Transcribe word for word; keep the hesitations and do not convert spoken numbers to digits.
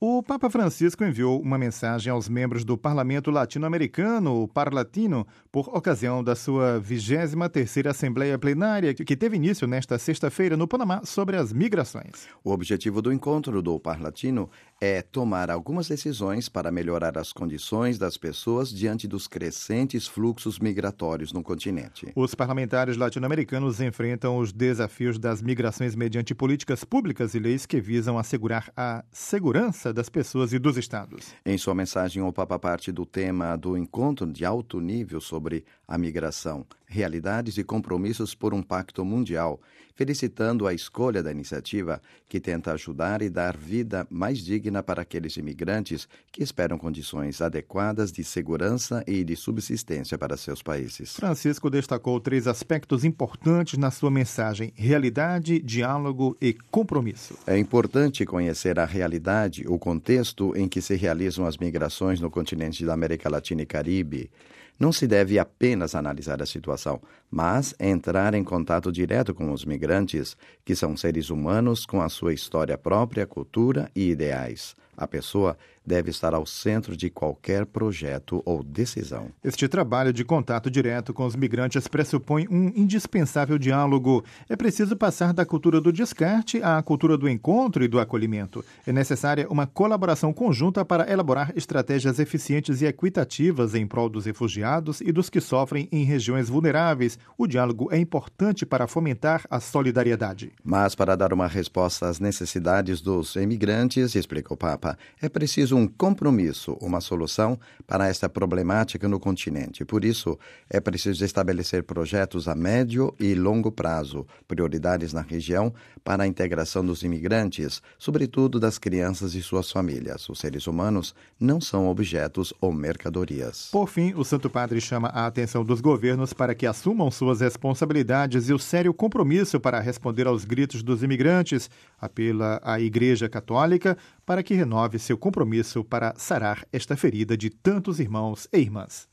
O Papa Francisco enviou uma mensagem aos membros do Parlamento Latino-Americano, o Parlatino, por ocasião da sua vigésima terceira Assembleia Plenária, que teve início nesta sexta-feira no Panamá, sobre as migrações. O objetivo do encontro do Parlatino é tomar algumas decisões para melhorar as condições das pessoas diante dos crescentes fluxos migratórios no continente. Os parlamentares latino-americanos enfrentam os desafios das migrações mediante políticas públicas e leis que visam assegurar a segurança das pessoas e dos estados. Em sua mensagem, o Papa parte do tema do encontro de alto nível sobre a migração, realidades e compromissos por um pacto mundial, felicitando a escolha da iniciativa que tenta ajudar e dar vida mais digna para aqueles imigrantes que esperam condições adequadas de segurança e de subsistência para seus países. Francisco destacou três aspectos importantes na sua mensagem: realidade, diálogo e compromisso. É importante conhecer a realidade, o contexto em que se realizam as migrações no continente da América Latina e Caribe. Não se deve apenas analisar a situação, mas entrar em contato direto com os migrantes, que são seres humanos com a sua história própria, cultura e ideais. A pessoa deve estar ao centro de qualquer projeto ou decisão. Este trabalho de contato direto com os migrantes pressupõe um indispensável diálogo. É preciso passar da cultura do descarte à cultura do encontro e do acolhimento. É necessária uma colaboração conjunta para elaborar estratégias eficientes e equitativas em prol dos refugiados e dos que sofrem em regiões vulneráveis. O diálogo é importante para fomentar a solidariedade. Mas para dar uma resposta às necessidades dos imigrantes, explica o Papa, é preciso um compromisso, uma solução para esta problemática no continente. Por isso, é preciso estabelecer projetos a médio e longo prazo, prioridades na região para a integração dos imigrantes, sobretudo das crianças e suas famílias. Os seres humanos não são objetos ou mercadorias. Por fim, o Santo Padre chama a atenção dos governos para que assumam suas responsabilidades e o sério compromisso para responder aos gritos dos imigrantes. Apela à Igreja Católica para que renove seu compromisso para sarar esta ferida de tantos irmãos e irmãs.